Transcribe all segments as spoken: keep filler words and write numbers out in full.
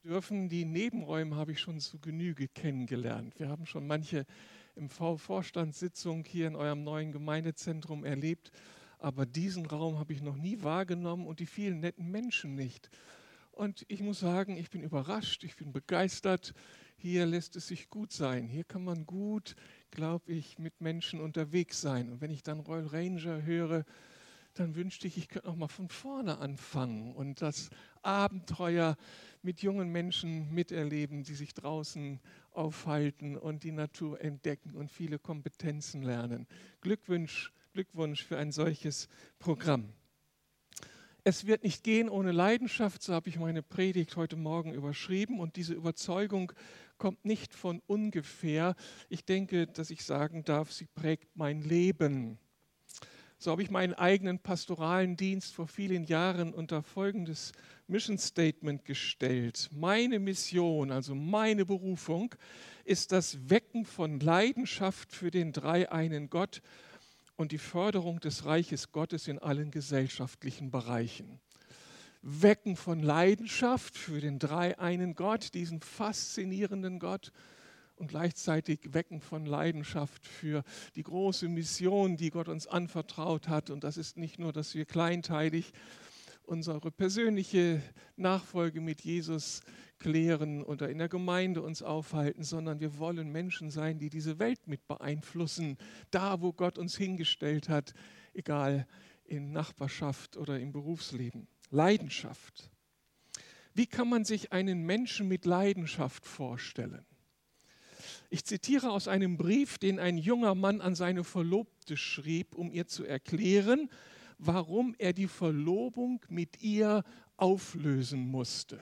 dürfen. Die Nebenräume habe ich schon zu Genüge kennengelernt. Wir haben schon manche M V-Vorstandssitzung hier in eurem neuen Gemeindezentrum erlebt, aber diesen Raum habe ich noch nie wahrgenommen und die vielen netten Menschen nicht. Und ich muss sagen, ich bin überrascht, ich bin begeistert. Hier lässt es sich gut sein. Hier kann man gut, glaube ich, mit Menschen unterwegs sein. Und wenn ich dann Royal Ranger höre, dann wünschte ich, ich könnte noch mal von vorne anfangen und das Abenteuer mit jungen Menschen miterleben, die sich draußen aufhalten und die Natur entdecken und viele Kompetenzen lernen. Glückwunsch, Glückwunsch für ein solches Programm. Es wird nicht gehen ohne Leidenschaft, so habe ich meine Predigt heute Morgen überschrieben. Und diese Überzeugung kommt nicht von ungefähr. Ich denke, dass ich sagen darf, sie prägt mein Leben. So habe ich meinen eigenen pastoralen Dienst vor vielen Jahren unter folgendes Mission Statement gestellt. Meine Mission, also meine Berufung, ist das Wecken von Leidenschaft für den dreieinen Gott und die Förderung des Reiches Gottes in allen gesellschaftlichen Bereichen. Wecken von Leidenschaft für den dreieinen Gott, diesen faszinierenden Gott, und gleichzeitig Wecken von Leidenschaft für die große Mission, die Gott uns anvertraut hat. Und das ist nicht nur, dass wir kleinteilig unsere persönliche Nachfolge mit Jesus klären oder in der Gemeinde uns aufhalten, sondern wir wollen Menschen sein, die diese Welt mit beeinflussen, da wo Gott uns hingestellt hat, egal in Nachbarschaft oder im Berufsleben. Leidenschaft. Wie kann man sich einen Menschen mit Leidenschaft vorstellen? Ich zitiere aus einem Brief, den ein junger Mann an seine Verlobte schrieb, um ihr zu erklären, warum er die Verlobung mit ihr auflösen musste.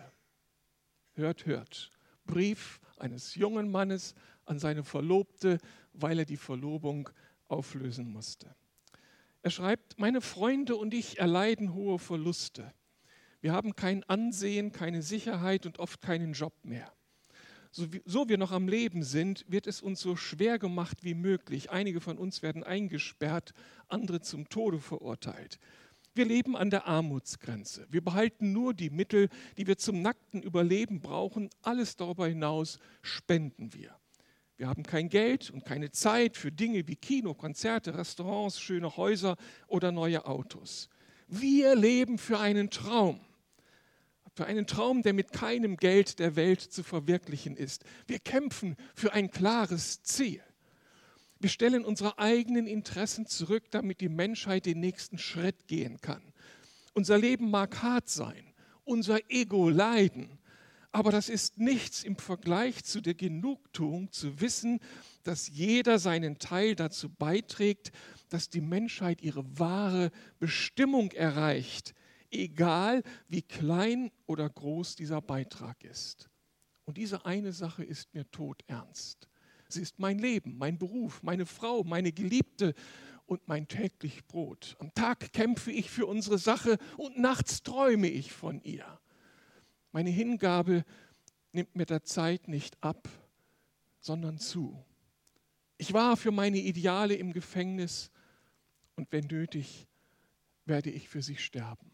Hört, hört. Brief eines jungen Mannes an seine Verlobte, weil er die Verlobung auflösen musste. Er schreibt: Meine Freunde und ich erleiden hohe Verluste. Wir haben kein Ansehen, keine Sicherheit und oft keinen Job mehr. So, wie, so wir noch am Leben sind, wird es uns so schwer gemacht wie möglich. Einige von uns werden eingesperrt, andere zum Tode verurteilt. Wir leben an der Armutsgrenze. Wir behalten nur die Mittel, die wir zum nackten Überleben brauchen. Alles darüber hinaus spenden wir. Wir haben kein Geld und keine Zeit für Dinge wie Kino, Konzerte, Restaurants, schöne Häuser oder neue Autos. Wir leben für einen Traum. Für einen Traum, der mit keinem Geld der Welt zu verwirklichen ist. Wir kämpfen für ein klares Ziel. Wir stellen unsere eigenen Interessen zurück, damit die Menschheit den nächsten Schritt gehen kann. Unser Leben mag hart sein, unser Ego leiden, aber das ist nichts im Vergleich zu der Genugtuung zu wissen, dass jeder seinen Teil dazu beiträgt, dass die Menschheit ihre wahre Bestimmung erreicht, egal wie klein oder groß dieser Beitrag ist. Und diese eine Sache ist mir todernst. Sie ist mein Leben, mein Beruf, meine Frau, meine Geliebte und mein täglich Brot. Am Tag kämpfe ich für unsere Sache und nachts träume ich von ihr. Meine Hingabe nimmt mit der Zeit nicht ab, sondern zu. Ich war für meine Ideale im Gefängnis und wenn nötig, werde ich für sie sterben.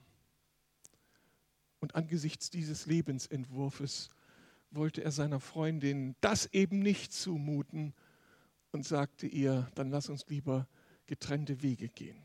Und angesichts dieses Lebensentwurfes wollte er seiner Freundin das eben nicht zumuten und sagte ihr, dann lass uns lieber getrennte Wege gehen.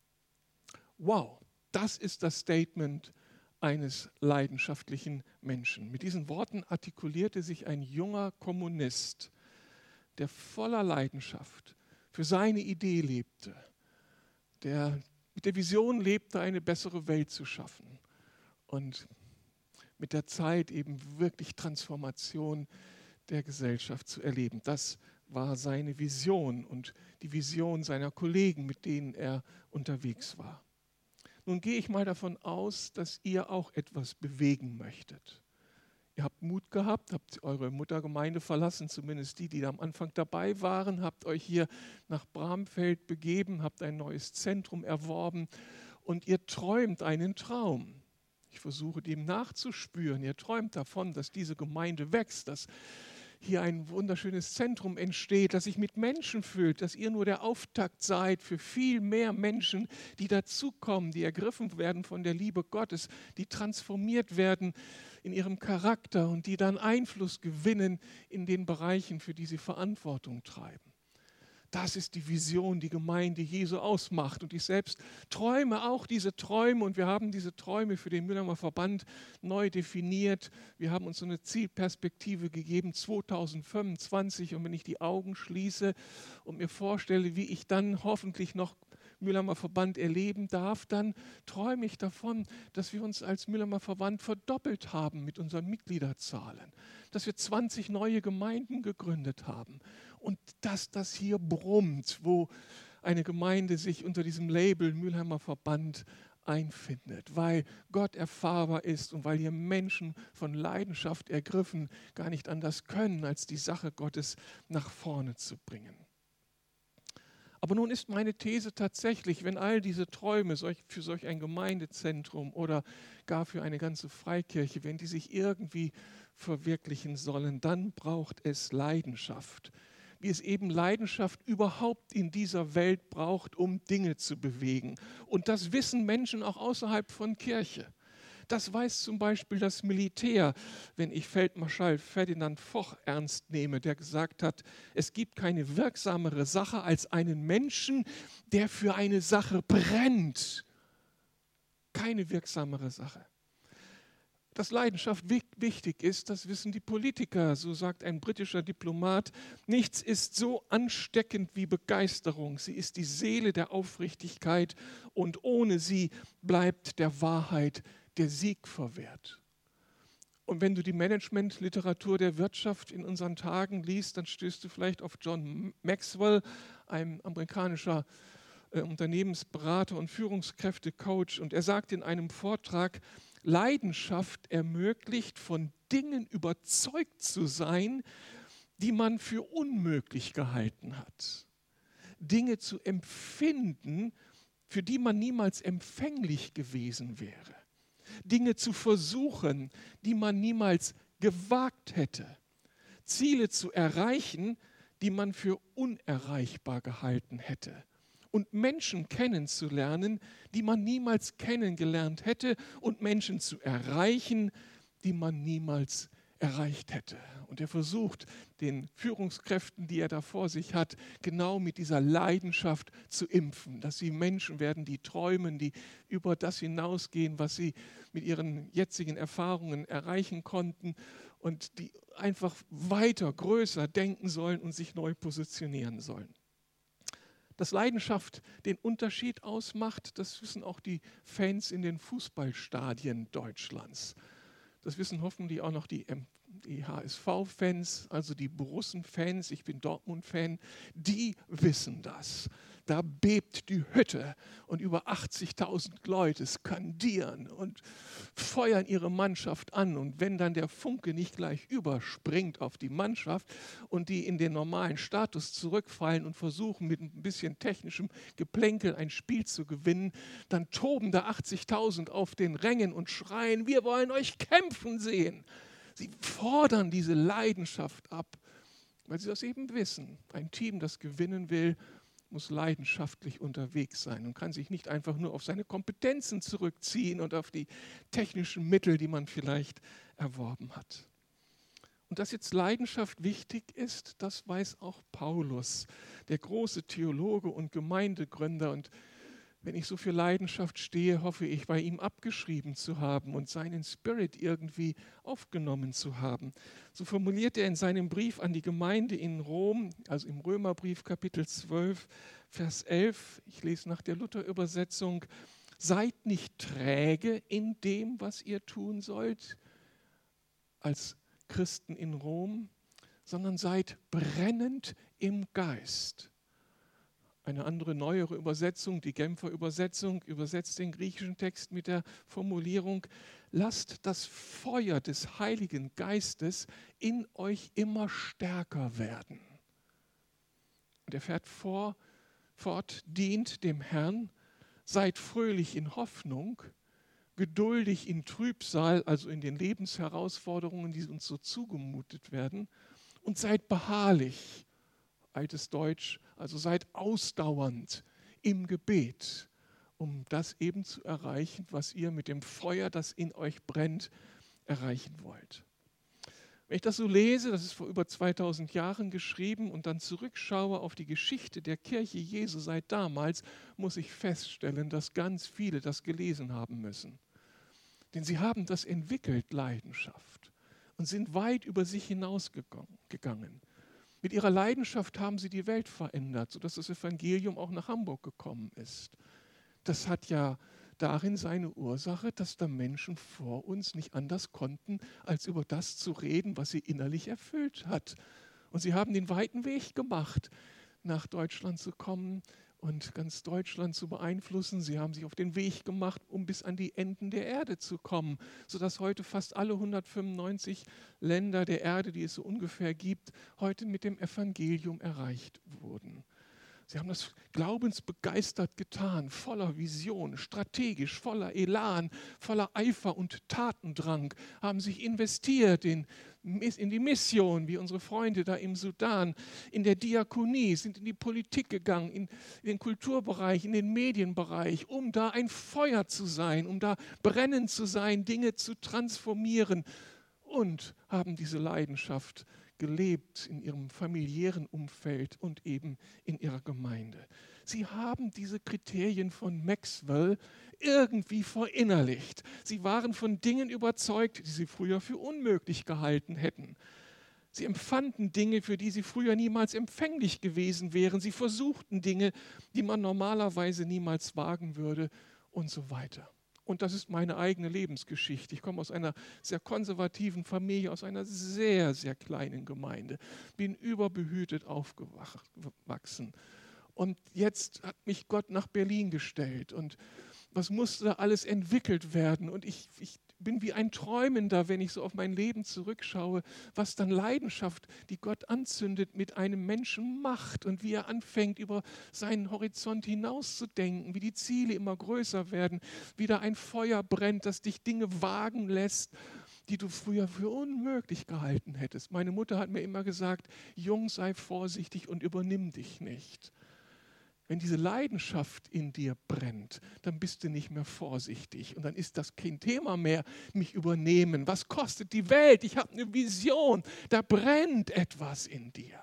Wow, das ist das Statement eines leidenschaftlichen Menschen. Mit diesen Worten artikulierte sich ein junger Kommunist, der voller Leidenschaft für seine Idee lebte, der mit der Vision lebte, eine bessere Welt zu schaffen. Und mit der Zeit eben wirklich Transformation der Gesellschaft zu erleben. Das war seine Vision und die Vision seiner Kollegen, mit denen er unterwegs war. Nun gehe ich mal davon aus, dass ihr auch etwas bewegen möchtet. Ihr habt Mut gehabt, habt eure Muttergemeinde verlassen, zumindest die, die da am Anfang dabei waren, habt euch hier nach Bramfeld begeben, habt ein neues Zentrum erworben und ihr träumt einen Traum. Ich versuche dem nachzuspüren. Ihr träumt davon, dass diese Gemeinde wächst, dass hier ein wunderschönes Zentrum entsteht, das sich mit Menschen füllt, dass ihr nur der Auftakt seid für viel mehr Menschen, die dazukommen, die ergriffen werden von der Liebe Gottes, die transformiert werden in ihrem Charakter und die dann Einfluss gewinnen in den Bereichen, für die sie Verantwortung treiben. Das ist die Vision, die Gemeinde Jesu ausmacht. Und ich selbst träume auch diese Träume und wir haben diese Träume für den Mülheimer Verband neu definiert. Wir haben uns so eine Zielperspektive gegeben, zweitausendfünfundzwanzig. Und wenn ich die Augen schließe und mir vorstelle, wie ich dann hoffentlich noch Mülheimer Verband erleben darf, dann träume ich davon, dass wir uns als Mülheimer Verband verdoppelt haben mit unseren Mitgliederzahlen, dass wir zwanzig neue Gemeinden gegründet haben und dass das hier brummt, wo eine Gemeinde sich unter diesem Label Mülheimer Verband einfindet, weil Gott erfahrbar ist und weil hier Menschen von Leidenschaft ergriffen gar nicht anders können, als die Sache Gottes nach vorne zu bringen. Aber nun ist meine These tatsächlich, wenn all diese Träume für solch ein Gemeindezentrum oder gar für eine ganze Freikirche, wenn die sich irgendwie verwirklichen sollen, dann braucht es Leidenschaft. Wie es eben Leidenschaft überhaupt in dieser Welt braucht, um Dinge zu bewegen. Und das wissen Menschen auch außerhalb von Kirche. Das weiß zum Beispiel das Militär, wenn ich Feldmarschall Ferdinand Foch ernst nehme, der gesagt hat, es gibt keine wirksamere Sache als einen Menschen, der für eine Sache brennt. Keine wirksamere Sache. Dass Leidenschaft wichtig ist, das wissen die Politiker, so sagt ein britischer Diplomat. Nichts ist so ansteckend wie Begeisterung. Sie ist die Seele der Aufrichtigkeit und ohne sie bleibt der Wahrheit der Sieg verwehrt. Und wenn du die Managementliteratur der Wirtschaft in unseren Tagen liest, dann stößt du vielleicht auf John Maxwell, ein amerikanischer äh, Unternehmensberater und Führungskräftecoach. Und er sagt in einem Vortrag, Leidenschaft ermöglicht, von Dingen überzeugt zu sein, die man für unmöglich gehalten hat. Dinge zu empfinden, für die man niemals empfänglich gewesen wäre. Dinge zu versuchen, die man niemals gewagt hätte. Ziele zu erreichen, die man für unerreichbar gehalten hätte. Und Menschen kennenzulernen, die man niemals kennengelernt hätte. Und Menschen zu erreichen, die man niemals erreicht hätte. Und er versucht, den Führungskräften, die er da vor sich hat, genau mit dieser Leidenschaft zu impfen, dass sie Menschen werden, die träumen, die über das hinausgehen, was sie mit ihren jetzigen Erfahrungen erreichen konnten und die einfach weiter, größer denken sollen und sich neu positionieren sollen. Dass Leidenschaft den Unterschied ausmacht, das wissen auch die Fans in den Fußballstadien Deutschlands. Das wissen hoffentlich auch noch die, die H S V-Fans, also die Borussen-Fans, ich bin Dortmund-Fan, die wissen das. Da bebt die Hütte und über achtzigtausend Leute skandieren und feuern ihre Mannschaft an. Und wenn dann der Funke nicht gleich überspringt auf die Mannschaft und die in den normalen Status zurückfallen und versuchen mit ein bisschen technischem Geplänkel ein Spiel zu gewinnen, dann toben da achtzigtausend auf den Rängen und schreien, wir wollen euch kämpfen sehen. Sie fordern diese Leidenschaft ab, weil sie das eben wissen. Ein Team, das gewinnen will, muss leidenschaftlich unterwegs sein und kann sich nicht einfach nur auf seine Kompetenzen zurückziehen und auf die technischen Mittel, die man vielleicht erworben hat. Und dass jetzt Leidenschaft wichtig ist, das weiß auch Paulus, der große Theologe und Gemeindegründer. Und wenn ich so für Leidenschaft stehe, hoffe ich, bei ihm abgeschrieben zu haben und seinen Spirit irgendwie aufgenommen zu haben. So formuliert er in seinem Brief an die Gemeinde in Rom, also im Römerbrief Kapitel zwölf, Vers elf, ich lese nach der Luther-Übersetzung, seid nicht träge in dem, was ihr tun sollt, als Christen in Rom, sondern seid brennend im Geist. Eine andere, neuere Übersetzung, die Genfer Übersetzung, übersetzt den griechischen Text mit der Formulierung, lasst das Feuer des Heiligen Geistes in euch immer stärker werden. Und er fährt vor, fort, dient dem Herrn, seid fröhlich in Hoffnung, geduldig in Trübsal, also in den Lebensherausforderungen, die uns so zugemutet werden, Und seid beharrlich, altes Deutsch, also seid ausdauernd im Gebet, um das eben zu erreichen, was ihr mit dem Feuer, das in euch brennt, erreichen wollt. Wenn ich das so lese, das ist vor über zweitausend Jahren geschrieben und dann zurückschaue auf die Geschichte der Kirche Jesu seit damals, muss ich feststellen, dass ganz viele das gelesen haben müssen. Denn sie haben das entwickelt, Leidenschaft, und sind weit über sich hinausgegangen. Mit ihrer Leidenschaft haben sie die Welt verändert, sodass das Evangelium auch nach Hamburg gekommen ist. Das hat ja darin seine Ursache, dass da Menschen vor uns nicht anders konnten, als über das zu reden, was sie innerlich erfüllt hat. Und sie haben den weiten Weg gemacht, nach Deutschland zu kommen und ganz Deutschland zu beeinflussen. Sie haben sich auf den Weg gemacht, um bis an die Enden der Erde zu kommen, sodass heute fast alle hundertfünfundneunzig Länder der Erde, die es so ungefähr gibt, heute mit dem Evangelium erreicht wurden. Sie haben das glaubensbegeistert getan, voller Vision, strategisch, voller Elan, voller Eifer und Tatendrang, haben sich investiert in, in die Mission, wie unsere Freunde da im Sudan, in der Diakonie, sind in die Politik gegangen, in, in den Kulturbereich, in den Medienbereich, um da ein Feuer zu sein, um da brennend zu sein, Dinge zu transformieren und haben diese Leidenschaft gelebt in ihrem familiären Umfeld und eben in ihrer Gemeinde. Sie haben diese Kriterien von Maxwell irgendwie verinnerlicht. Sie waren von Dingen überzeugt, die sie früher für unmöglich gehalten hätten. Sie empfanden Dinge, für die sie früher niemals empfänglich gewesen wären. Sie versuchten Dinge, die man normalerweise niemals wagen würde und so weiter. Und das ist meine eigene Lebensgeschichte. Ich komme aus einer sehr konservativen Familie, aus einer sehr, sehr kleinen Gemeinde. Bin überbehütet aufgewachsen. Und jetzt hat mich Gott nach Berlin gestellt. Und was musste da alles entwickelt werden? Und ich, ich bin wie ein Träumender, wenn ich so auf mein Leben zurückschaue, was dann Leidenschaft, die Gott anzündet, mit einem Menschen macht und wie er anfängt, über seinen Horizont hinauszudenken, wie die Ziele immer größer werden, wie da ein Feuer brennt, das dich Dinge wagen lässt, die du früher für unmöglich gehalten hättest. Meine Mutter hat mir immer gesagt, Jung, sei vorsichtig und übernimm dich nicht. Wenn diese Leidenschaft in dir brennt, dann bist du nicht mehr vorsichtig. Und dann ist das kein Thema mehr, mich übernehmen. Was kostet die Welt? Ich habe eine Vision. Da brennt etwas in dir.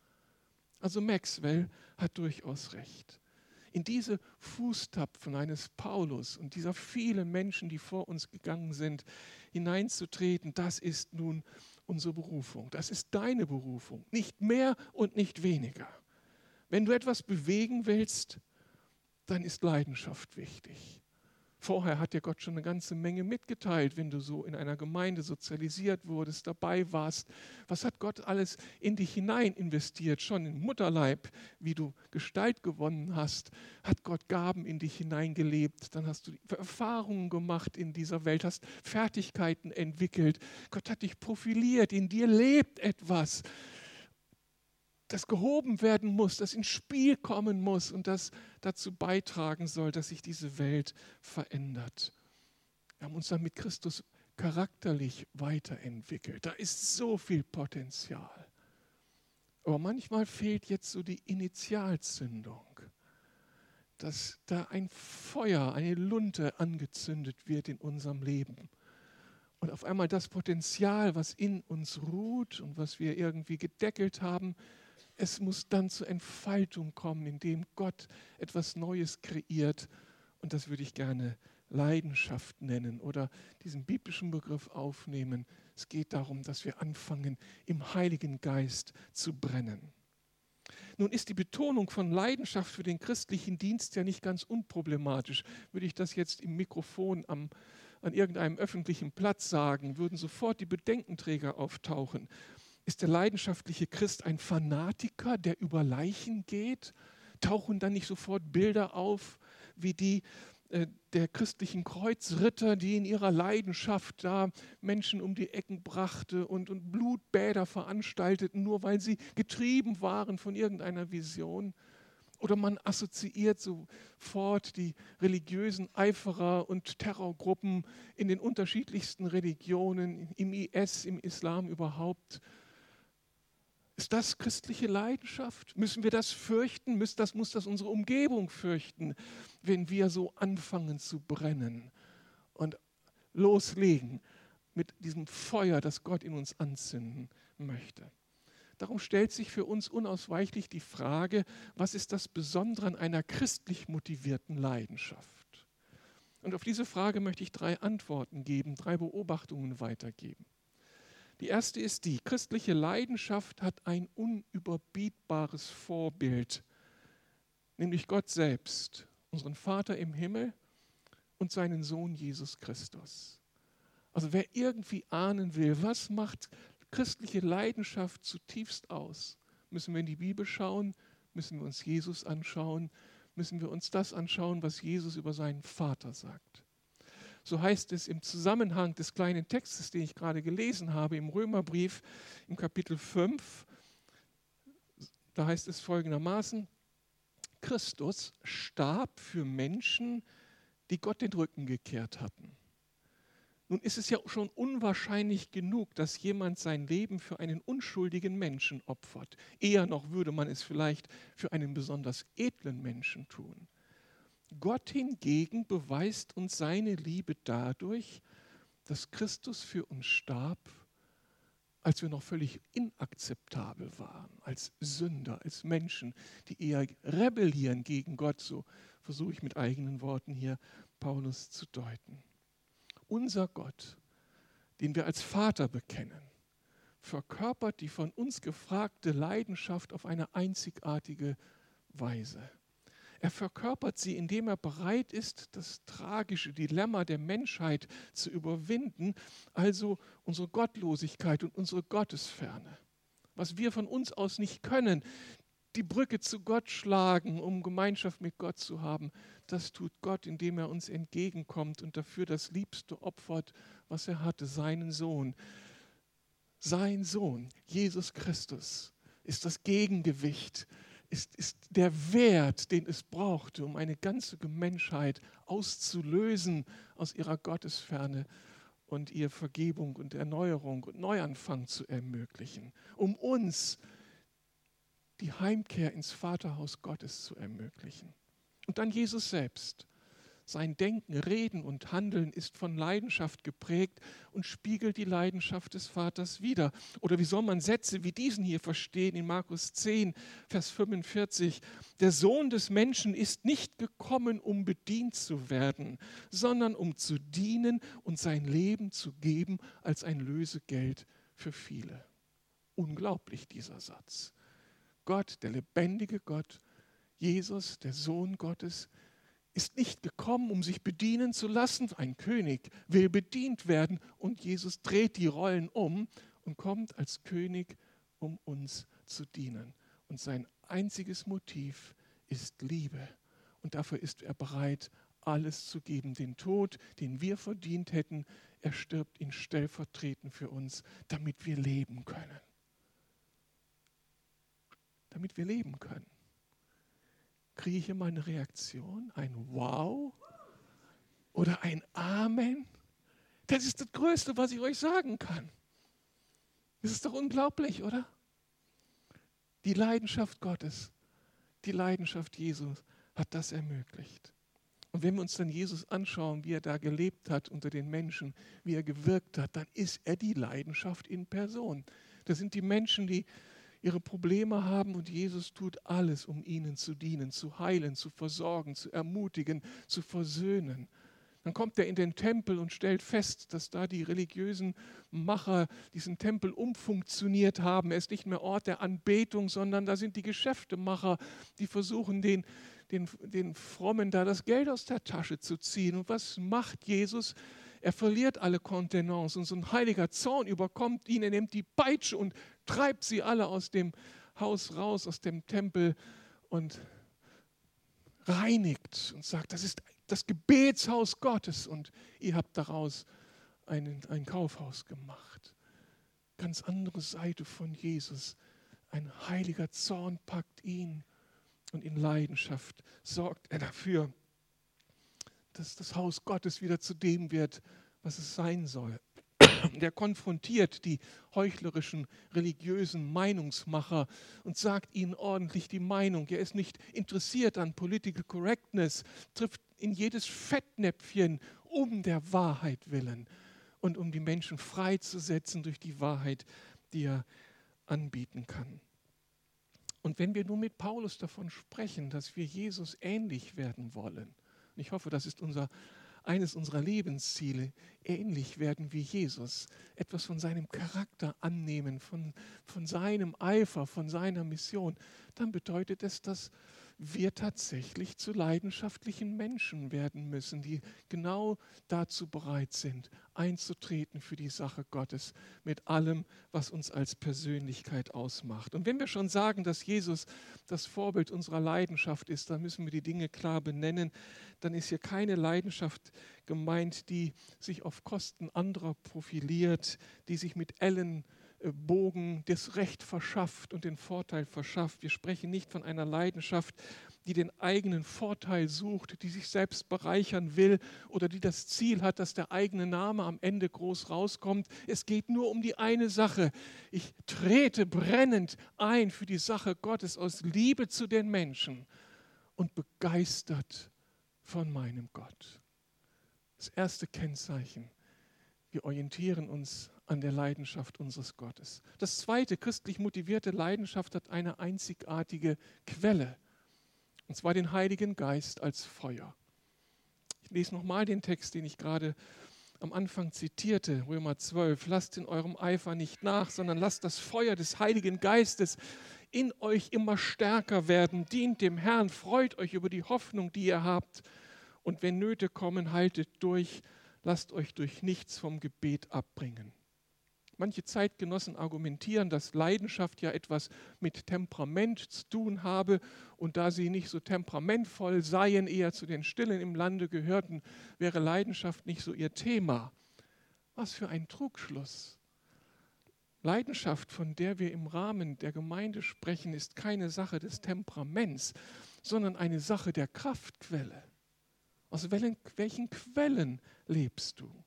Also Maxwell hat durchaus recht. In diese Fußtapfen eines Paulus und dieser vielen Menschen, die vor uns gegangen sind, hineinzutreten, das ist nun unsere Berufung. Das ist deine Berufung. Nicht mehr und nicht weniger. Wenn du etwas bewegen willst, dann ist Leidenschaft wichtig. Vorher hat dir Gott schon eine ganze Menge mitgeteilt, wenn du so in einer Gemeinde sozialisiert wurdest, dabei warst. Was hat Gott alles in dich hinein investiert? Schon im Mutterleib, wie du Gestalt gewonnen hast, hat Gott Gaben in dich hineingelebt. Dann hast du Erfahrungen gemacht in dieser Welt, hast Fertigkeiten entwickelt. Gott hat dich profiliert, in dir lebt etwas, das gehoben werden muss, das ins Spiel kommen muss und das dazu beitragen soll, dass sich diese Welt verändert. Wir haben uns dann mit Christus charakterlich weiterentwickelt. Da ist so viel Potenzial. Aber manchmal fehlt jetzt so die Initialzündung, dass da ein Feuer, eine Lunte angezündet wird in unserem Leben. Und auf einmal das Potenzial, was in uns ruht und was wir irgendwie gedeckelt haben, es muss dann zur Entfaltung kommen, indem Gott etwas Neues kreiert. Und das würde ich gerne Leidenschaft nennen oder diesen biblischen Begriff aufnehmen. Es geht darum, dass wir anfangen, im Heiligen Geist zu brennen. Nun ist die Betonung von Leidenschaft für den christlichen Dienst ja nicht ganz unproblematisch. Würde ich das jetzt im Mikrofon am, an irgendeinem öffentlichen Platz sagen, würden sofort die Bedenkenträger auftauchen. Ist der leidenschaftliche Christ ein Fanatiker, der über Leichen geht? Tauchen dann nicht sofort Bilder auf, wie die äh, der christlichen Kreuzritter, die in ihrer Leidenschaft da Menschen um die Ecken brachte und, und Blutbäder veranstalteten, nur weil sie getrieben waren von irgendeiner Vision? Oder man assoziiert sofort die religiösen Eiferer und Terrorgruppen in den unterschiedlichsten Religionen, im I S, im Islam überhaupt. Ist das christliche Leidenschaft? Müssen wir das fürchten? Muss das, muss das unsere Umgebung fürchten, wenn wir so anfangen zu brennen und loslegen mit diesem Feuer, das Gott in uns anzünden möchte? Darum stellt sich für uns unausweichlich die Frage, was ist das Besondere an einer christlich motivierten Leidenschaft? Und auf diese Frage möchte ich drei Antworten geben, drei Beobachtungen weitergeben. Die erste ist die: Christliche Leidenschaft hat ein unüberbietbares Vorbild, nämlich Gott selbst, unseren Vater im Himmel und seinen Sohn Jesus Christus. Also wer irgendwie ahnen will, was macht christliche Leidenschaft zutiefst aus, müssen wir in die Bibel schauen, müssen wir uns Jesus anschauen, müssen wir uns das anschauen, was Jesus über seinen Vater sagt. So heißt es im Zusammenhang des kleinen Textes, den ich gerade gelesen habe, im Römerbrief im Kapitel fünf, da heißt es folgendermaßen: Christus starb für Menschen, die Gott den Rücken gekehrt hatten. Nun ist es ja schon unwahrscheinlich genug, dass jemand sein Leben für einen unschuldigen Menschen opfert. Eher noch würde man es vielleicht für einen besonders edlen Menschen tun. Gott hingegen beweist uns seine Liebe dadurch, dass Christus für uns starb, als wir noch völlig inakzeptabel waren, als Sünder, als Menschen, die eher rebellieren gegen Gott. So versuche ich mit eigenen Worten hier Paulus zu deuten. Unser Gott, den wir als Vater bekennen, verkörpert die von uns gefragte Leidenschaft auf eine einzigartige Weise. Er verkörpert sie, indem er bereit ist, das tragische Dilemma der Menschheit zu überwinden, also unsere Gottlosigkeit und unsere Gottesferne. Was wir von uns aus nicht können, die Brücke zu Gott schlagen, um Gemeinschaft mit Gott zu haben, das tut Gott, indem er uns entgegenkommt und dafür das Liebste opfert, was er hatte, seinen Sohn. Sein Sohn, Jesus Christus, ist das Gegengewicht, ist, ist der Wert, den es brauchte, um eine ganze Menschheit auszulösen aus ihrer Gottesferne und ihr Vergebung und Erneuerung und Neuanfang zu ermöglichen, um uns die Heimkehr ins Vaterhaus Gottes zu ermöglichen. Und dann Jesus selbst. Sein Denken, Reden und Handeln ist von Leidenschaft geprägt und spiegelt die Leidenschaft des Vaters wider. Oder wie soll man Sätze wie diesen hier verstehen in Markus zehn, Vers fünfundvierzig? Der Sohn des Menschen ist nicht gekommen, um bedient zu werden, sondern um zu dienen und sein Leben zu geben als ein Lösegeld für viele. Unglaublich, dieser Satz. Gott, der lebendige Gott, Jesus, der Sohn Gottes, ist nicht gekommen, um sich bedienen zu lassen. Ein König will bedient werden und Jesus dreht die Rollen um und kommt als König, um uns zu dienen. Und sein einziges Motiv ist Liebe. Und dafür ist er bereit, alles zu geben. Den Tod, den wir verdient hätten, er stirbt ihn stellvertretend für uns, damit wir leben können. Damit wir leben können. Kriege ich immer eine Reaktion, ein Wow oder ein Amen? Das ist das Größte, was ich euch sagen kann. Das ist doch unglaublich, oder? Die Leidenschaft Gottes, die Leidenschaft Jesus hat das ermöglicht. Und wenn wir uns dann Jesus anschauen, wie er da gelebt hat unter den Menschen, wie er gewirkt hat, dann ist er die Leidenschaft in Person. Das sind die Menschen, die ihre Probleme haben und Jesus tut alles, um ihnen zu dienen, zu heilen, zu versorgen, zu ermutigen, zu versöhnen. Dann kommt er in den Tempel und stellt fest, dass da die religiösen Macher diesen Tempel umfunktioniert haben. Er ist nicht mehr Ort der Anbetung, sondern da sind die Geschäftemacher, die versuchen, den, den, den Frommen da das Geld aus der Tasche zu ziehen. Und was macht Jesus? Er verliert alle Kontenance und so ein heiliger Zorn überkommt ihn. Er nimmt die Peitsche und treibt sie alle aus dem Haus raus, aus dem Tempel und reinigt und sagt, das ist das Gebetshaus Gottes und ihr habt daraus ein, ein Kaufhaus gemacht. Ganz andere Seite von Jesus. Ein heiliger Zorn packt ihn und in Leidenschaft sorgt er dafür, dass das Haus Gottes wieder zu dem wird, was es sein soll. Der konfrontiert die heuchlerischen religiösen Meinungsmacher und sagt ihnen ordentlich die Meinung. Er ist nicht interessiert an Political Correctness, trifft in jedes Fettnäpfchen um der Wahrheit willen und um die Menschen freizusetzen durch die Wahrheit, die er anbieten kann. Und wenn wir nun mit Paulus davon sprechen, dass wir Jesus ähnlich werden wollen, und ich hoffe, das ist unser, eines unserer Lebensziele, ähnlich werden wie Jesus, etwas von seinem Charakter annehmen, von, von seinem Eifer, von seiner Mission, dann bedeutet es, dass wir tatsächlich zu leidenschaftlichen Menschen werden müssen, die genau dazu bereit sind, einzutreten für die Sache Gottes mit allem, was uns als Persönlichkeit ausmacht. Und wenn wir schon sagen, dass Jesus das Vorbild unserer Leidenschaft ist, dann müssen wir die Dinge klar benennen. Dann ist hier keine Leidenschaft gemeint, die sich auf Kosten anderer profiliert, die sich mit Ellenbogen das Recht verschafft und den Vorteil verschafft. Wir sprechen nicht von einer Leidenschaft, die den eigenen Vorteil sucht, die sich selbst bereichern will oder die das Ziel hat, dass der eigene Name am Ende groß rauskommt. Es geht nur um die eine Sache. Ich trete brennend ein für die Sache Gottes aus Liebe zu den Menschen und begeistert von meinem Gott. Das erste Kennzeichen: wir orientieren uns an der Leidenschaft unseres Gottes. Das zweite, christlich motivierte Leidenschaft hat eine einzigartige Quelle, und zwar den Heiligen Geist als Feuer. Ich lese nochmal den Text, den ich gerade am Anfang zitierte, Römer zwölf. Lasst in eurem Eifer nicht nach, sondern lasst das Feuer des Heiligen Geistes in euch immer stärker werden. Dient dem Herrn, freut euch über die Hoffnung, die ihr habt. Und wenn Nöte kommen, haltet durch. Lasst euch durch nichts vom Gebet abbringen. Manche Zeitgenossen argumentieren, dass Leidenschaft ja etwas mit Temperament zu tun habe, und da sie nicht so temperamentvoll seien, eher zu den Stillen im Lande gehörten, wäre Leidenschaft nicht so ihr Thema. Was für ein Trugschluss. Leidenschaft, von der wir im Rahmen der Gemeinde sprechen, ist keine Sache des Temperaments, sondern eine Sache der Kraftquelle. Aus welchen Quellen lebst du?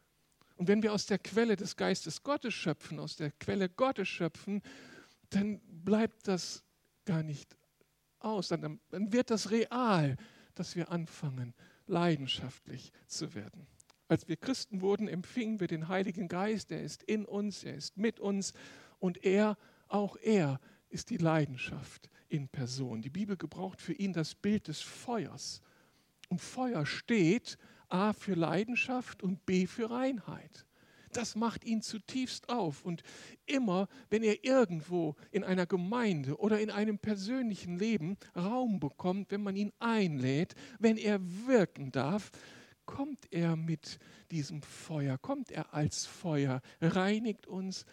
Und wenn wir aus der Quelle des Geistes Gottes schöpfen, aus der Quelle Gottes schöpfen, dann bleibt das gar nicht aus. Dann, dann wird das real, dass wir anfangen, leidenschaftlich zu werden. Als wir Christen wurden, empfingen wir den Heiligen Geist. Er ist in uns, er ist mit uns, und er, auch er, ist die Leidenschaft in Person. Die Bibel gebraucht für ihn das Bild des Feuers. Und Feuer steht A für Leidenschaft und B für Reinheit. Das macht ihn zutiefst auf. Und immer, wenn er irgendwo in einer Gemeinde oder in einem persönlichen Leben Raum bekommt, wenn man ihn einlädt, wenn er wirken darf, kommt er mit diesem Feuer, kommt er als Feuer, reinigt uns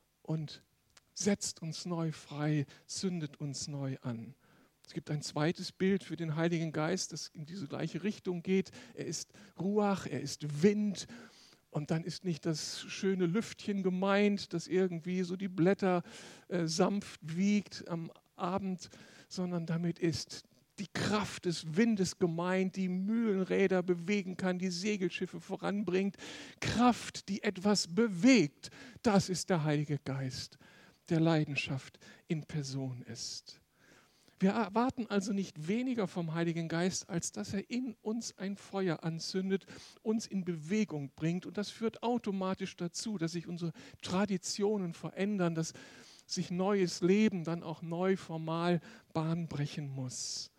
und setzt uns neu frei, zündet uns neu an. Es gibt ein zweites Bild für den Heiligen Geist, das in diese gleiche Richtung geht. Er ist Ruach, er ist Wind. Und dann ist nicht das schöne Lüftchen gemeint, das irgendwie so die Blätter äh, sanft wiegt am Abend, sondern damit ist die Kraft des Windes gemeint, die Mühlenräder bewegen kann, die Segelschiffe voranbringt. Kraft, die etwas bewegt. Das ist der Heilige Geist, der Leidenschaft in Person ist. Wir erwarten also nicht weniger vom Heiligen Geist, als dass er in uns ein Feuer anzündet, uns in Bewegung bringt. Und das führt automatisch dazu, dass sich unsere Traditionen verändern, dass sich neues Leben dann auch neu formal Bahn brechen muss.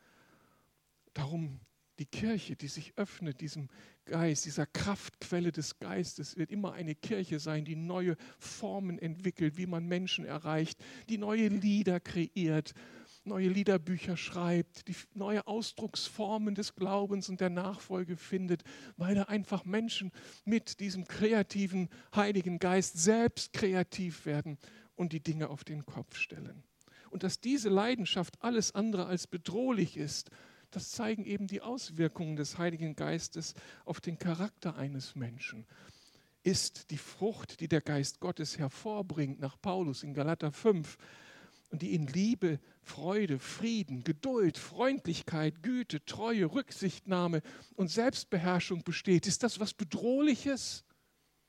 Darum die Kirche, die sich öffnet diesem Geist, dieser Kraftquelle des Geistes, wird immer eine Kirche sein, die neue Formen entwickelt, wie man Menschen erreicht, die neue Lieder kreiert, neue Liederbücher schreibt, die neue Ausdrucksformen des Glaubens und der Nachfolge findet, weil da einfach Menschen mit diesem kreativen Heiligen Geist selbst kreativ werden und die Dinge auf den Kopf stellen. Und dass diese Leidenschaft alles andere als bedrohlich ist, das zeigen eben die Auswirkungen des Heiligen Geistes auf den Charakter eines Menschen. Ist die Frucht, die der Geist Gottes hervorbringt, nach Paulus in Galater fünf, und die in Liebe, Freude, Frieden, Geduld, Freundlichkeit, Güte, Treue, Rücksichtnahme und Selbstbeherrschung besteht. Ist das was Bedrohliches?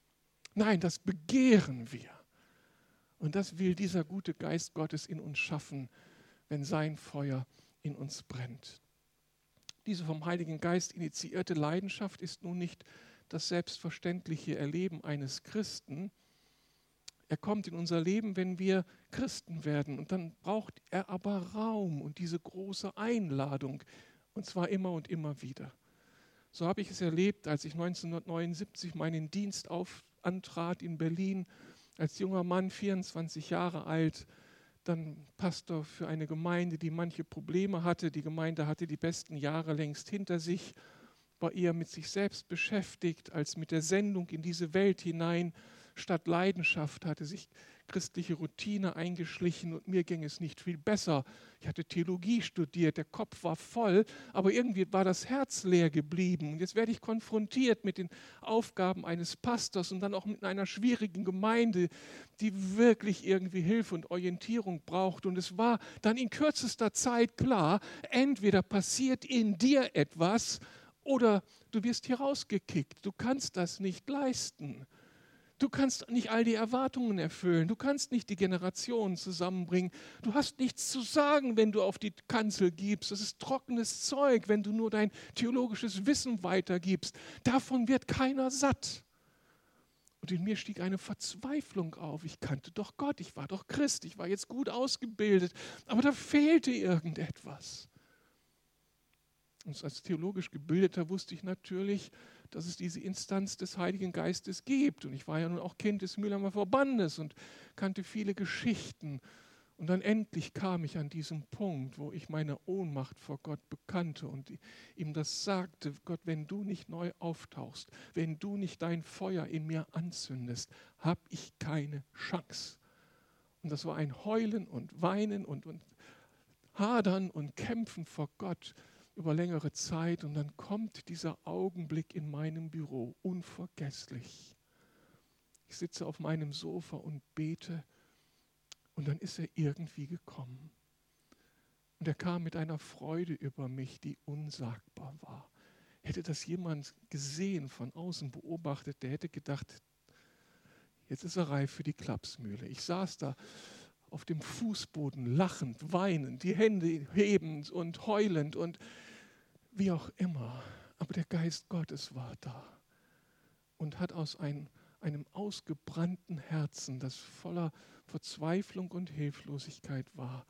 Nein, das begehren wir. Und das will dieser gute Geist Gottes in uns schaffen, wenn sein Feuer in uns brennt. Diese vom Heiligen Geist initiierte Leidenschaft ist nun nicht das selbstverständliche Erleben eines Christen. Er kommt in unser Leben, wenn wir Christen werden. Und dann braucht er aber Raum und diese große Einladung. Und zwar immer und immer wieder. So habe ich es erlebt, als ich neunzehnhundertneunundsiebzig meinen Dienst auf, antrat in Berlin. Als junger Mann, vierundzwanzig Jahre alt, dann Pastor für eine Gemeinde, die manche Probleme hatte. Die Gemeinde hatte die besten Jahre längst hinter sich, war eher mit sich selbst beschäftigt als mit der Sendung in diese Welt hinein. Statt Leidenschaft hatte sich christliche Routine eingeschlichen und mir ging es nicht viel besser. Ich hatte Theologie studiert, der Kopf war voll, aber irgendwie war das Herz leer geblieben. Und jetzt werde ich konfrontiert mit den Aufgaben eines Pastors und dann auch mit einer schwierigen Gemeinde, die wirklich irgendwie Hilfe und Orientierung braucht. Und es war dann in kürzester Zeit klar, entweder passiert in dir etwas oder du wirst hier rausgekickt. Du kannst das nicht leisten. Du kannst nicht all die Erwartungen erfüllen. Du kannst nicht die Generationen zusammenbringen. Du hast nichts zu sagen, wenn du auf die Kanzel gibst. Das ist trockenes Zeug, wenn du nur dein theologisches Wissen weitergibst. Davon wird keiner satt. Und in mir stieg eine Verzweiflung auf. Ich kannte doch Gott, ich war doch Christ, ich war jetzt gut ausgebildet, aber da fehlte irgendetwas. Und als theologisch Gebildeter wusste ich natürlich, dass es diese Instanz des Heiligen Geistes gibt. Und ich war ja nun auch Kind des Mühlheimer Verbandes und kannte viele Geschichten. Und dann endlich kam ich an diesen Punkt, wo ich meine Ohnmacht vor Gott bekannte und ihm das sagte: Gott, wenn du nicht neu auftauchst, wenn du nicht dein Feuer in mir anzündest, habe ich keine Chance. Und das war ein Heulen und Weinen und, und Hadern und Kämpfen vor Gott über längere Zeit, und dann kommt dieser Augenblick in meinem Büro, unvergesslich. Ich sitze auf meinem Sofa und bete, und dann ist er irgendwie gekommen. Und er kam mit einer Freude über mich, die unsagbar war. Hätte das jemand gesehen, von außen beobachtet, der hätte gedacht, jetzt ist er reif für die Klapsmühle. Ich saß da auf dem Fußboden, lachend, weinend, die Hände hebend und heulend und wie auch immer. Aber der Geist Gottes war da und hat aus ein, einem ausgebrannten Herzen, das voller Verzweiflung und Hilflosigkeit war,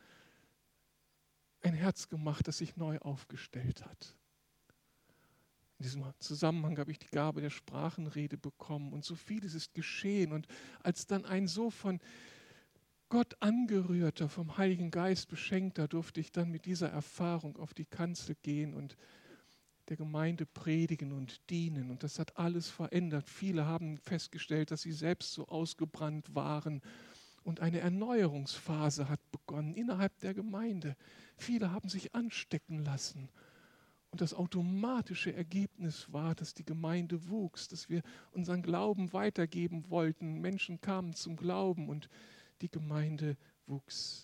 ein Herz gemacht, das sich neu aufgestellt hat. In diesem Zusammenhang habe ich die Gabe der Sprachenrede bekommen und so vieles ist geschehen. Und als dann ein so von Gott angerührter, vom Heiligen Geist beschenkter, durfte ich dann mit dieser Erfahrung auf die Kanzel gehen und der Gemeinde predigen und dienen. Und das hat alles verändert. Viele haben festgestellt, dass sie selbst so ausgebrannt waren. Und eine Erneuerungsphase hat begonnen innerhalb der Gemeinde. Viele haben sich anstecken lassen. Und das automatische Ergebnis war, dass die Gemeinde wuchs, dass wir unseren Glauben weitergeben wollten. Menschen kamen zum Glauben und die Gemeinde wuchs.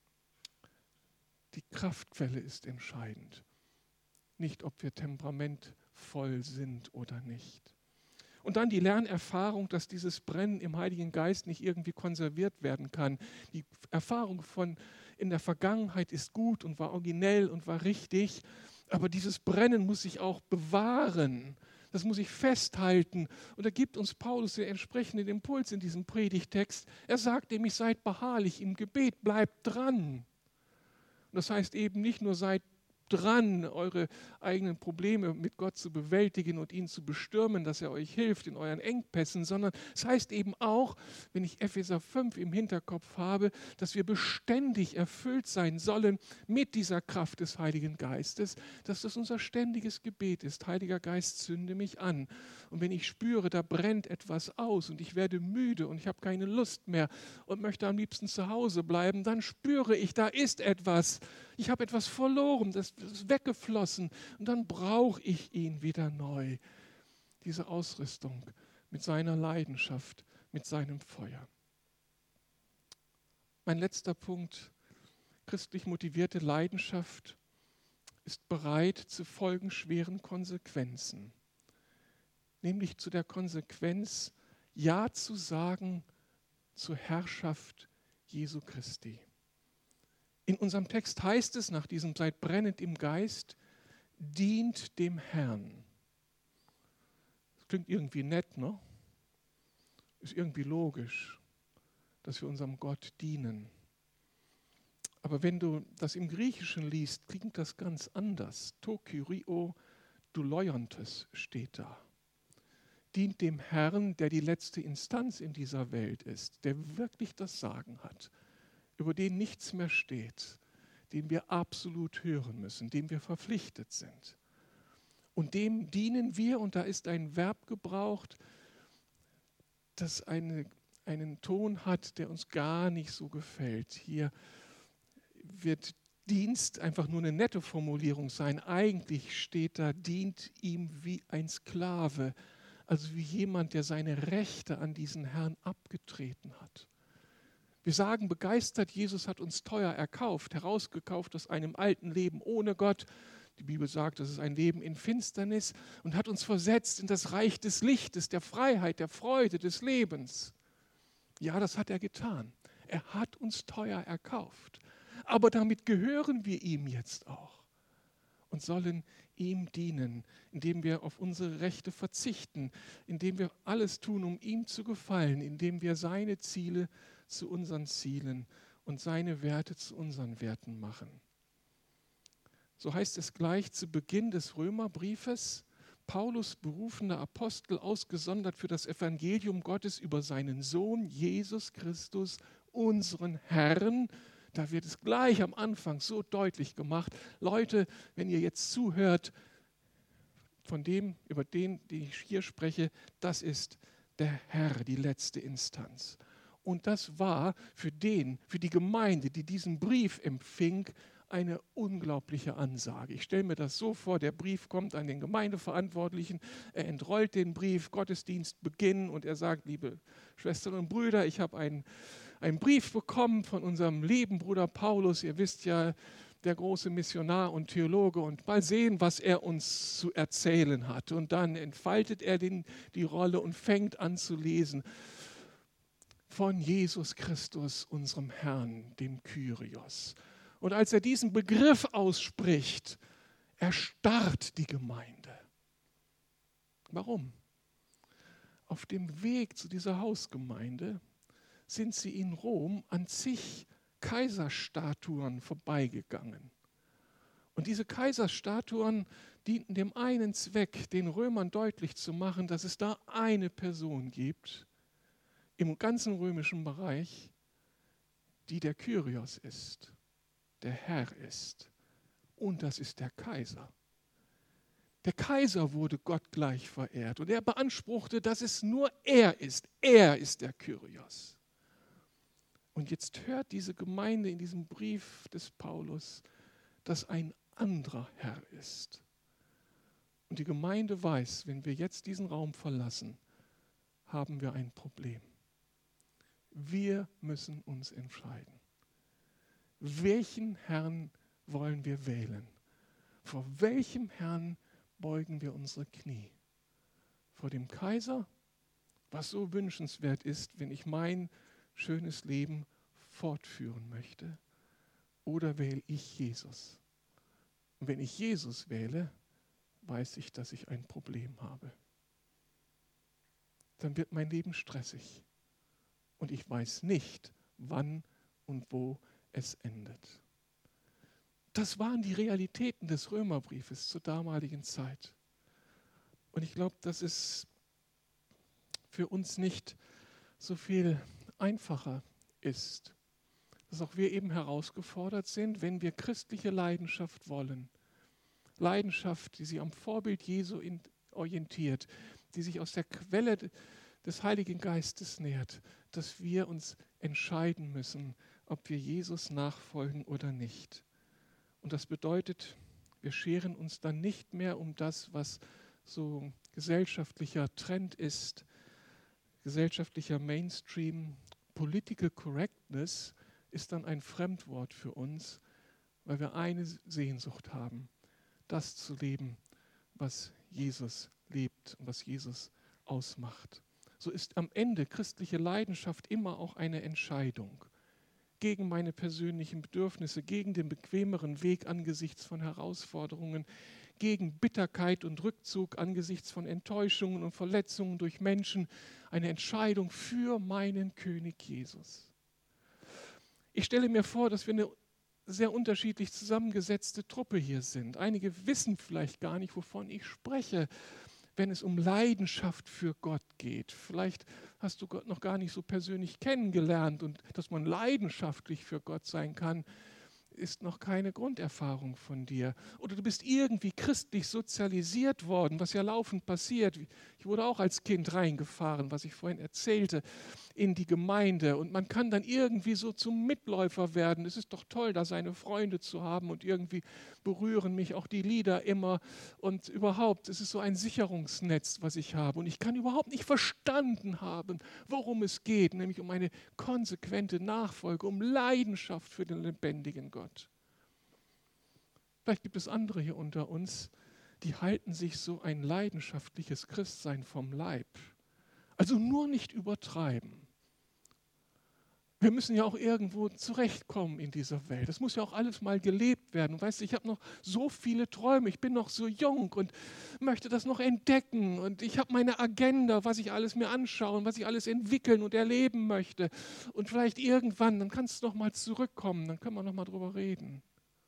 Die Kraftquelle ist entscheidend. Nicht, ob wir temperamentvoll sind oder nicht. Und dann die Lernerfahrung, dass dieses Brennen im Heiligen Geist nicht irgendwie konserviert werden kann. Die Erfahrung von in der Vergangenheit ist gut und war originell und war richtig, aber dieses Brennen muss sich auch bewahren. Das muss ich festhalten. Und da gibt uns Paulus den entsprechenden Impuls in diesem Predigtext. Er sagt nämlich, seid beharrlich im Gebet, bleibt dran. Und das heißt eben nicht nur, seid dran, eure eigenen Probleme mit Gott zu bewältigen und ihn zu bestürmen, dass er euch hilft in euren Engpässen, sondern es heißt eben auch, wenn ich Epheser fünf im Hinterkopf habe, dass wir beständig erfüllt sein sollen mit dieser Kraft des Heiligen Geistes, dass das unser ständiges Gebet ist. Heiliger Geist, zünde mich an. Und wenn ich spüre, da brennt etwas aus und ich werde müde und ich habe keine Lust mehr und möchte am liebsten zu Hause bleiben, dann spüre ich, da ist etwas. Ich habe etwas verloren, das ist weggeflossen und dann brauche ich ihn wieder neu. Diese Ausrüstung mit seiner Leidenschaft, mit seinem Feuer. Mein letzter Punkt, christlich motivierte Leidenschaft ist bereit zu folgenschweren Konsequenzen. Nämlich zu der Konsequenz, Ja zu sagen zur Herrschaft Jesu Christi. In unserem Text heißt es nach diesem Seid brennend im Geist, dient dem Herrn. Das klingt irgendwie nett, ne? Ist irgendwie logisch, dass wir unserem Gott dienen. Aber wenn du das im Griechischen liest, klingt das ganz anders. To kyrio douloiantes steht da. Dient dem Herrn, der die letzte Instanz in dieser Welt ist, der wirklich das Sagen hat, über den nichts mehr steht, den wir absolut hören müssen, dem wir verpflichtet sind. Und dem dienen wir, und da ist ein Verb gebraucht, das eine, einen Ton hat, der uns gar nicht so gefällt. Hier wird Dienst einfach nur eine nette Formulierung sein. Eigentlich steht da, dient ihm wie ein Sklave, also wie jemand, der seine Rechte an diesen Herrn abgetreten hat. Wir sagen begeistert, Jesus hat uns teuer erkauft, herausgekauft aus einem alten Leben ohne Gott. Die Bibel sagt, das ist ein Leben in Finsternis und hat uns versetzt in das Reich des Lichtes, der Freiheit, der Freude, des Lebens. Ja, das hat er getan. Er hat uns teuer erkauft. Aber damit gehören wir ihm jetzt auch und sollen ihm dienen, indem wir auf unsere Rechte verzichten, indem wir alles tun, um ihm zu gefallen, indem wir seine Ziele zu unseren Zielen und seine Werte zu unseren Werten machen. So heißt es gleich zu Beginn des Römerbriefes, Paulus, berufener Apostel, ausgesondert für das Evangelium Gottes über seinen Sohn Jesus Christus, unseren Herrn. Da wird es gleich am Anfang so deutlich gemacht. Leute, wenn ihr jetzt zuhört, von dem, über den, den ich hier spreche, das ist der Herr, die letzte Instanz. Und das war für den, für die Gemeinde, die diesen Brief empfing, eine unglaubliche Ansage. Ich stelle mir das so vor, der Brief kommt an den Gemeindeverantwortlichen, er entrollt den Brief, Gottesdienst beginnen und er sagt, liebe Schwestern und Brüder, ich habe einen, einen Brief bekommen von unserem lieben Bruder Paulus, ihr wisst ja, der große Missionar und Theologe, und mal sehen, was er uns zu erzählen hat. Und dann entfaltet er den, die Rolle und fängt an zu lesen von Jesus Christus, unserem Herrn, dem Kyrios. Und als er diesen Begriff ausspricht, erstarrt die Gemeinde. Warum? Auf dem Weg zu dieser Hausgemeinde sind sie in Rom an zig Kaiserstatuen vorbeigegangen. Und diese Kaiserstatuen dienten dem einen Zweck, den Römern deutlich zu machen, dass es da eine Person gibt im ganzen römischen Bereich, die der Kyrios ist, der Herr ist. Und das ist der Kaiser. Der Kaiser wurde Gott gleich verehrt und er beanspruchte, dass es nur er ist. Er ist der Kyrios. Und jetzt hört diese Gemeinde in diesem Brief des Paulus, dass ein anderer Herr ist. Und die Gemeinde weiß, wenn wir jetzt diesen Raum verlassen, haben wir ein Problem. Wir müssen uns entscheiden. Welchen Herrn wollen wir wählen? Vor welchem Herrn beugen wir unsere Knie? Vor dem Kaiser, was so wünschenswert ist, wenn ich mein schönes Leben fortführen möchte? Oder wähle ich Jesus? Und wenn ich Jesus wähle, weiß ich, dass ich ein Problem habe. Dann wird mein Leben stressig. Und ich weiß nicht, wann und wo es endet. Das waren die Realitäten des Römerbriefes zur damaligen Zeit. Und ich glaube, dass es für uns nicht so viel einfacher ist. Dass auch wir eben herausgefordert sind, wenn wir christliche Leidenschaft wollen. Leidenschaft, die sich am Vorbild Jesu orientiert, die sich aus der Quelle des Heiligen Geistes nährt, dass wir uns entscheiden müssen, ob wir Jesus nachfolgen oder nicht. Und das bedeutet, wir scheren uns dann nicht mehr um das, was so gesellschaftlicher Trend ist, gesellschaftlicher Mainstream. Political Correctness ist dann ein Fremdwort für uns, weil wir eine Sehnsucht haben, das zu leben, was Jesus lebt und was Jesus ausmacht. so ist am Ende christliche Leidenschaft immer auch eine Entscheidung gegen meine persönlichen Bedürfnisse, gegen den bequemeren Weg angesichts von Herausforderungen, gegen Bitterkeit und Rückzug angesichts von Enttäuschungen und Verletzungen durch Menschen, eine Entscheidung für meinen König Jesus. Ich stelle mir vor, dass wir eine sehr unterschiedlich zusammengesetzte Truppe hier sind. Einige wissen vielleicht gar nicht, wovon ich spreche, wenn es um Leidenschaft für Gott geht. Vielleicht hast du Gott noch gar nicht so persönlich kennengelernt und dass man leidenschaftlich für Gott sein kann, ist noch keine Grunderfahrung von dir. Oder du bist irgendwie christlich sozialisiert worden, was ja laufend passiert. Ich wurde auch als Kind reingefahren, was ich vorhin erzählte, in die Gemeinde. Und man kann dann irgendwie so zum Mitläufer werden. Es ist doch toll, da seine Freunde zu haben und irgendwie berühren mich auch die Lieder immer. Und überhaupt, es ist so ein Sicherungsnetz, was ich habe. Und ich kann überhaupt nicht verstanden haben, worum es geht, nämlich um eine konsequente Nachfolge, um Leidenschaft für den lebendigen Gott. Vielleicht gibt es andere hier unter uns, die halten sich so ein leidenschaftliches Christsein vom Leib. Also nur nicht übertreiben. Wir müssen ja auch irgendwo zurechtkommen in dieser Welt. Das muss ja auch alles mal gelebt werden. Und weißt du, ich habe noch so viele Träume. Ich bin noch so jung und möchte das noch entdecken. Und ich habe meine Agenda, was ich alles mir anschauen, was ich alles entwickeln und erleben möchte. Und vielleicht irgendwann, dann kannst du noch mal zurückkommen. Dann können wir noch mal drüber reden.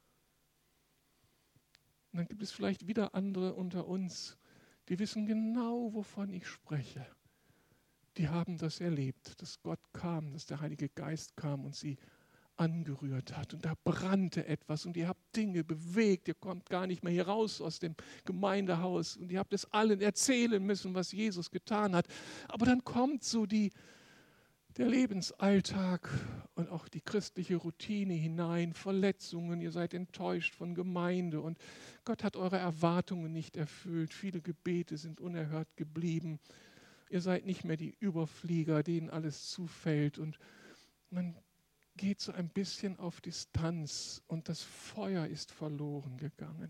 Und dann gibt es vielleicht wieder andere unter uns, die wissen genau, wovon ich spreche. Die haben das erlebt, dass Gott kam, dass der Heilige Geist kam und sie angerührt hat. Und da brannte etwas und ihr habt Dinge bewegt. Ihr kommt gar nicht mehr hier raus aus dem Gemeindehaus und ihr habt es allen erzählen müssen, was Jesus getan hat. Aber dann kommt so die, der Lebensalltag und auch die christliche Routine hinein, Verletzungen, ihr seid enttäuscht von Gemeinde und Gott hat eure Erwartungen nicht erfüllt. Viele Gebete sind unerhört geblieben. Ihr seid nicht mehr die Überflieger, denen alles zufällt und man geht so ein bisschen auf Distanz und das Feuer ist verloren gegangen.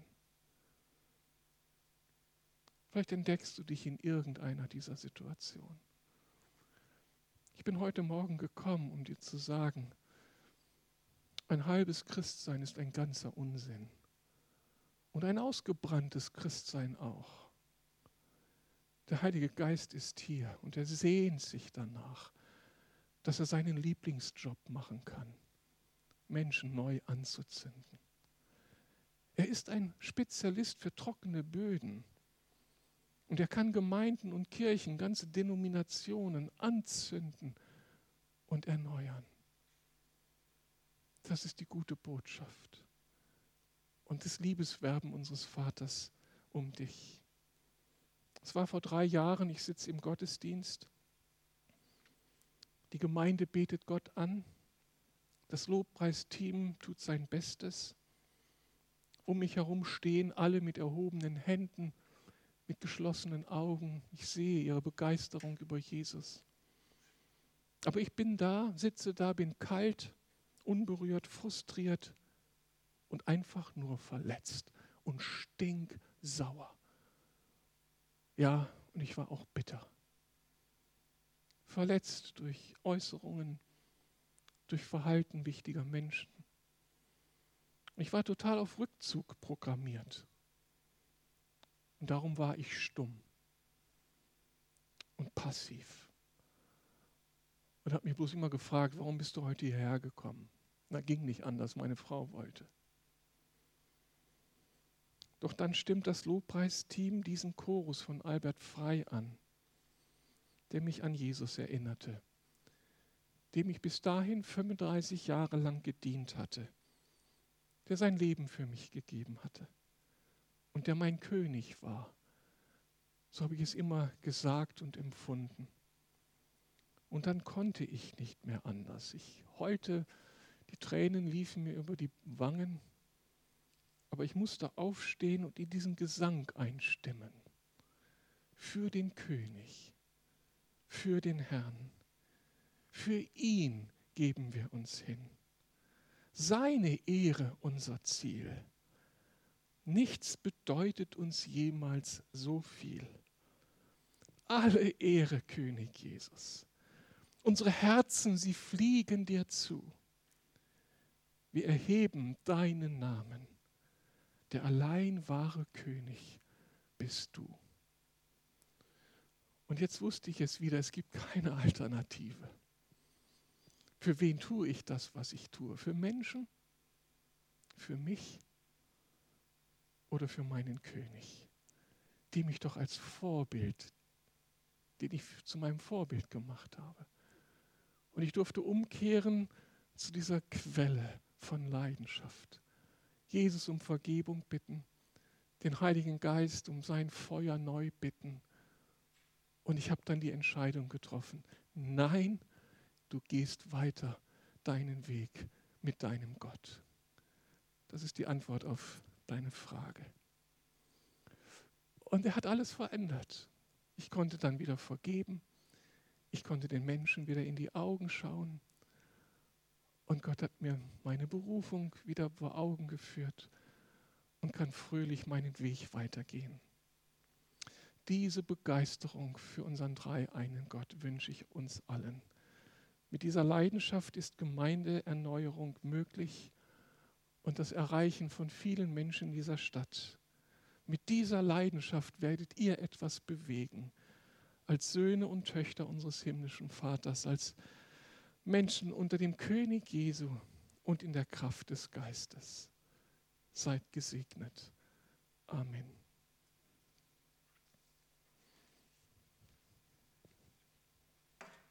Vielleicht entdeckst du dich in irgendeiner dieser Situationen. Ich bin heute Morgen gekommen, um dir zu sagen, ein halbes Christsein ist ein ganzer Unsinn und ein ausgebranntes Christsein auch. Der Heilige Geist ist hier und er sehnt sich danach, dass er seinen Lieblingsjob machen kann, Menschen neu anzuzünden. Er ist ein Spezialist für trockene Böden und er kann Gemeinden und Kirchen, ganze Denominationen anzünden und erneuern. Das ist die gute Botschaft und das Liebeswerben unseres Vaters um dich. Es war vor drei Jahren, ich sitze im Gottesdienst. Die Gemeinde betet Gott an. Das Lobpreisteam tut sein Bestes. Um mich herum stehen alle mit erhobenen Händen, mit geschlossenen Augen. Ich sehe ihre Begeisterung über Jesus. Aber ich bin da, sitze da, bin kalt, unberührt, frustriert und einfach nur verletzt und stinksauer. Ja, und ich war auch bitter. Verletzt durch Äußerungen, durch Verhalten wichtiger Menschen. Ich war total auf Rückzug programmiert. Und darum war ich stumm und passiv. Und habe mich bloß immer gefragt, warum bist du heute hierher gekommen? Na, ging nicht anders, meine Frau wollte. Doch dann stimmt das Lobpreisteam diesen Chorus von Albert Frei an, der mich an Jesus erinnerte, dem ich bis dahin fünfunddreißig Jahre lang gedient hatte, der sein Leben für mich gegeben hatte und der mein König war. So habe ich es immer gesagt und empfunden. Und dann konnte ich nicht mehr anders. Ich heulte, die Tränen liefen mir über die Wangen, aber ich musste aufstehen und in diesen Gesang einstimmen. Für den König, für den Herrn, für ihn geben wir uns hin. Seine Ehre unser Ziel. Nichts bedeutet uns jemals so viel. alle Ehre, König Jesus. Unsere Herzen, sie fliegen dir zu. Wir erheben deinen Namen. Der allein wahre König bist du. Und jetzt wusste ich es wieder, es gibt keine Alternative. Für wen tue ich das, was ich tue? Für Menschen? Für mich? Oder für meinen König, die mich doch als Vorbild, den ich zu meinem Vorbild gemacht habe. Und ich durfte umkehren zu dieser Quelle von Leidenschaft. Jesus um Vergebung bitten, den Heiligen Geist um sein Feuer neu bitten. Und ich habe dann die Entscheidung getroffen, nein, du gehst weiter deinen Weg mit deinem Gott. Das ist die Antwort auf deine Frage. Und er hat alles verändert. Ich konnte dann wieder vergeben. Ich konnte den Menschen wieder in die Augen schauen. Und Gott hat mir meine Berufung wieder vor Augen geführt und kann fröhlich meinen Weg weitergehen. Diese Begeisterung für unseren dreieinen Gott wünsche ich uns allen. Mit dieser Leidenschaft ist Gemeindeerneuerung möglich und das Erreichen von vielen Menschen in dieser Stadt. Mit dieser Leidenschaft werdet ihr etwas bewegen, als Söhne und Töchter unseres himmlischen Vaters, als Menschen unter dem König Jesu und in der Kraft des Geistes. Seid gesegnet. Amen.